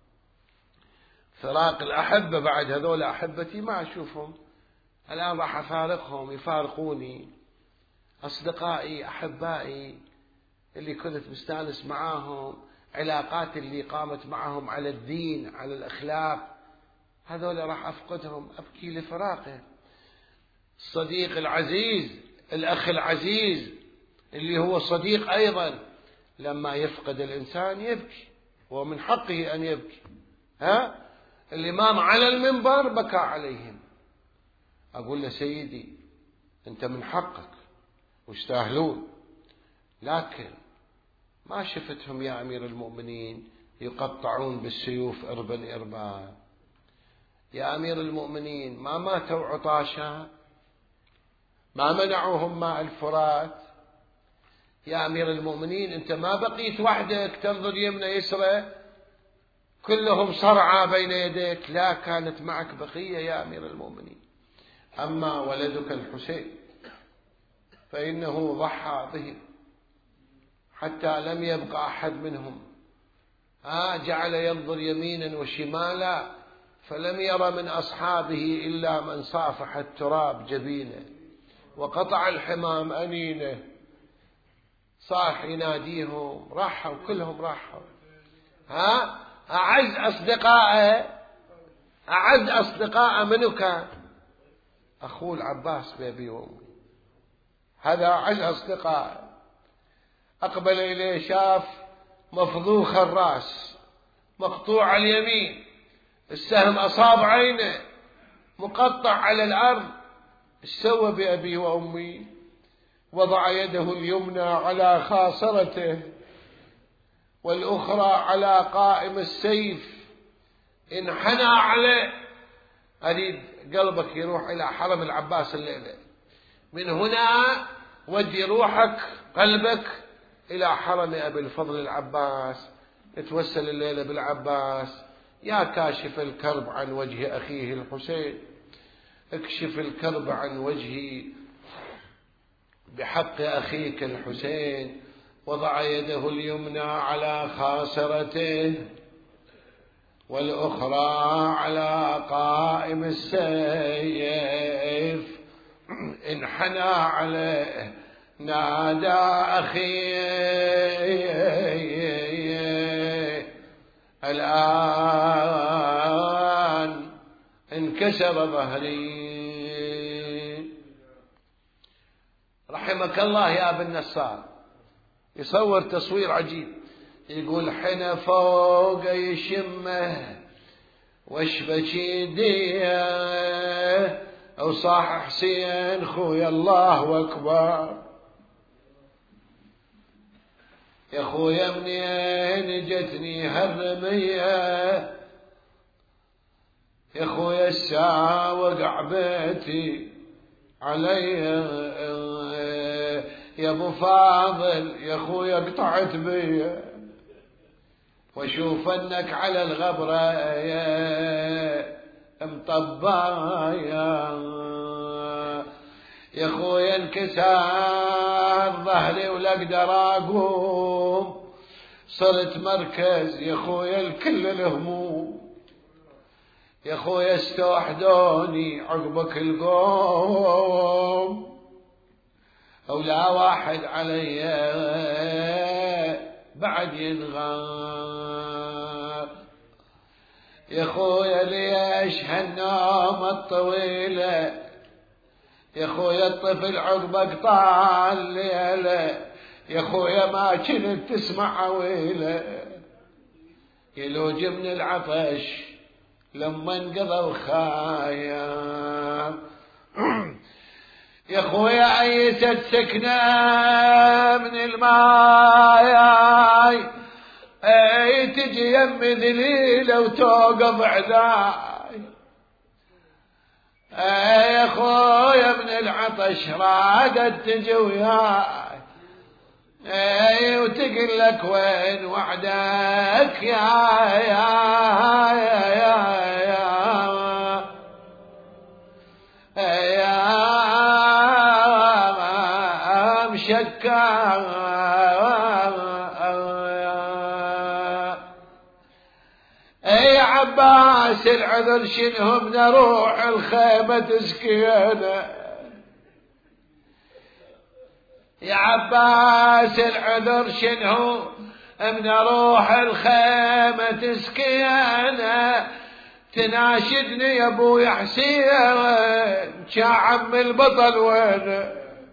فراق الأحبة، بعد هذول أحبتي ما أشوفهم، الآن راح أفارقهم يفارقوني، أصدقائي أحبائي اللي كنت مستانس معاهم، علاقات اللي قامت معهم على الدين على الأخلاق، هذول راح أفقدهم، أبكي لفراقه. الصديق العزيز الأخ العزيز اللي هو صديق أيضا، لما يفقد الإنسان يبكي، ومن حقه أن يبكي. ها الإمام على المنبر بكى عليهم. أقول له سيدي أنت من حقك ويستاهلون، لكن ما شفتهم يا أمير المؤمنين يقطعون بالسيوف إربا إربا. يا أمير المؤمنين ما ماتوا عطاشا، ما منعوهم ماء الفرات. يا أمير المؤمنين أنت ما بقيت وحدك تنظر يمنى يسرى كلهم صرعى بين يديك، لا كانت معك بقية يا أمير المؤمنين. أما ولدك الحسين فإنه ضحى بهم حتى لم يبقى أحد منهم، آه جعل ينظر يمينا وشمالا فلم ير من أصحابه إلا من صافح التراب جبينه وقطع الحمام أنينه، صاح يناديهم، راحوا كلهم راحوا. ها أعز أصدقائه أعز أصدقائه منو كان؟ أخوه العباس بأبي وأمي، هذا أعز أصدقائه. أقبل إليه شاف مفضوخ الرأس مقطوع اليمين، السهم أصاب عينه، مقطع على الأرض. ايش سوى بأبي وأمي؟ وضع يده اليمنى على خاصرته والأخرى على قائم السيف، انحنى عليه. أريد قلبك يروح إلى حرم العباس الليلة، من هنا ودي روحك قلبك إلى حرم أبي الفضل العباس، اتوسل الليلة بالعباس: يا كاشف الكرب عن وجه أخيه الحسين، اكشف الكرب عن وجهي بحق أخيك الحسين. وضع يده اليمنى على خاصرته والأخرى على قائم السيف، انحنى عليه نادى: أخي الآن انكسر ظهري. رحمك الله يا ابن النصار يصور تصوير عجيب، يقول: حين فوق يشمه واشبك يديه، وصاح حسين خويا الله أكبر، يا خويا منين جتني هالرمية، يا خويا الساعة وقع بيتي علي، يا ابو فاضل يا خويا قطعت بيا، واشوف انك على الغبرة يا مطبايا، يا خويا انكسر ظهري ولا اقدر اقوم، صرت مركز يا خويا الكل الهموم، يا خويا استوحدوني عقبك القوم، ولا واحد علي بعد ينغار، يا خويا ليش هالنوم الطويلة، يا خويا الطفل عقبك طال ليلة، يا خويا ما كنت تسمع عويلة، يلوج من العطش لما انقضى الخايم، يا خويا أيست سكنة من الماي، اي تجي يم ذليلة وتوقف عذاي، اي يا خويا من العطش رادت تجي وياي، اي وتقول لك وين وعدك يا يا يا يا يا مشكا، اي عباس العذر شنو من روح الخيمة تسكينه، يا عباس العذر شنو من روح الخيمة تسكينه، تناشدني يا ابوي حسين يا عم البطل وين،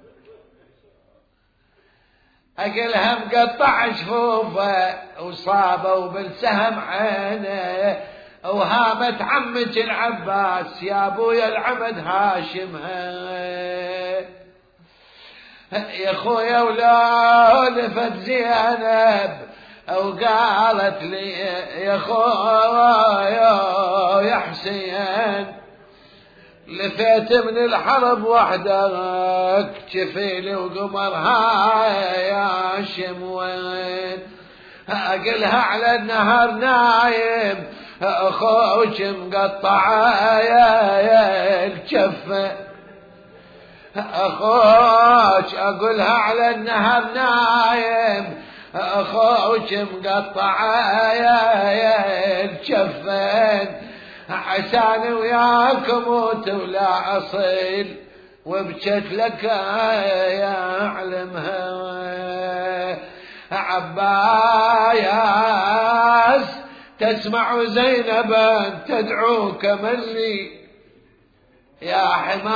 اقلها مقطع جفوفه وصابه بالسهم عينه، وهامت عمك العباس يا ابويا العمد هاشمها، يا خويا ولا لفت زينب وقالت لي يا خويا يا حسين لفيت من الحرب وحدك جفيلي وقمرها يا شموين، اقلها على النهر نايم اخوك مقطعه يا الجفه، اخوك اقولها على النهر نايم اخوك مقطعه يا الجفين، عساني وياك موت ولا اصيل، وبجت لك يا علمها عباس، تسمع زينبا تدعوك ملي يا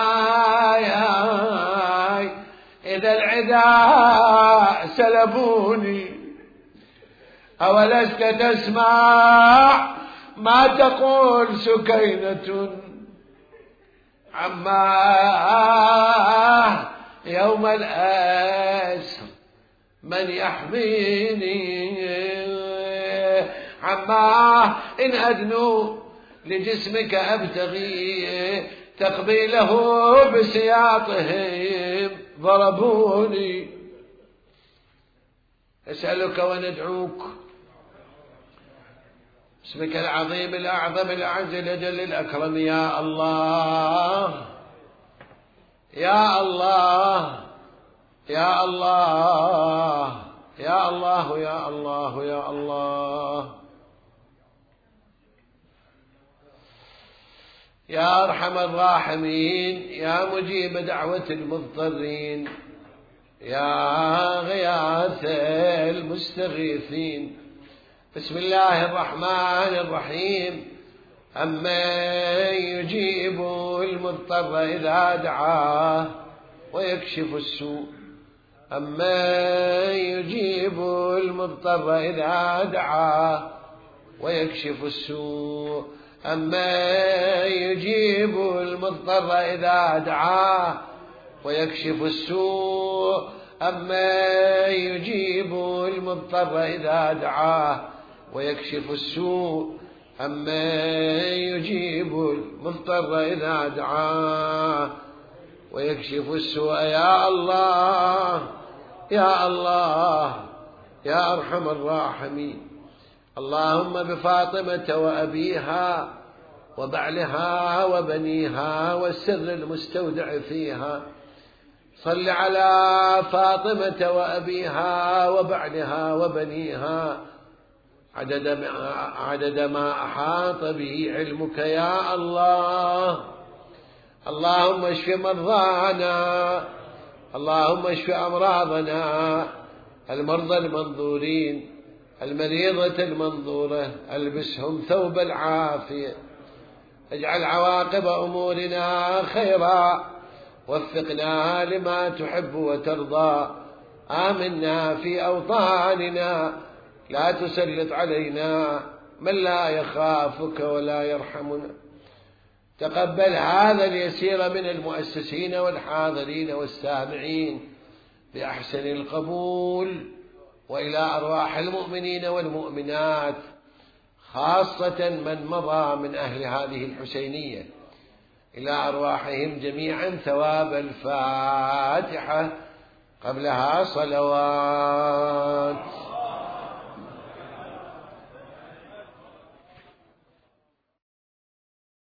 حماياي، إذا العداء سلبوني أولست تسمع ما تقول سكينة، عما يوم الأسر من يحميني، عما إن أدنو لجسمك أبتغي تقبيله بسياطه ضربوني. أسألك وندعوك باسمك العظيم الأعظم الأعز الأجل الأكرم يا الله يا الله يا الله يا الله يا الله يا الله يا أرحم الراحمين يا مجيب دعوة المضطرين يا غياث المستغيثين. بسم الله الرحمن الرحيم. أمن يجيب المضطر إذا دعاه ويكشف السوء أمن يجيب المضطر إذا دعاه ويكشف السوء أمن يجيب المضطر إذا دعاه ويكشف السوء أمن يجيب المضطر إذا دعاه ويكشف السوء أمن يجيب المضطر إذا دعاه ويكشف السوء. يا الله يا الله يا أرحم الراحمين. اللهم بفاطمة وأبيها وبعلها وبنيها والسر المستودع فيها صل على فاطمة وأبيها وبعلها وبنيها عدد ما, عدد ما أحاط به علمك يا الله. اللهم اشف مرضانا اللهم اشف أمراضنا المرضى المنظورين المريضة المنظورة البسهم ثوب العافية اجعل عواقب أمورنا خيرا وفقنا لما تحب وترضى آمنا في أوطاننا لا تسلط علينا من لا يخافك ولا يرحمنا. تقبل هذا اليسير من المؤسسين والحاضرين والسامعين بأحسن القبول، وإلى أرواح المؤمنين والمؤمنات خاصة من مضى من أهل هذه الحسينية إلى أرواحهم جميعا ثواب الفاتحة قبلها صلوات.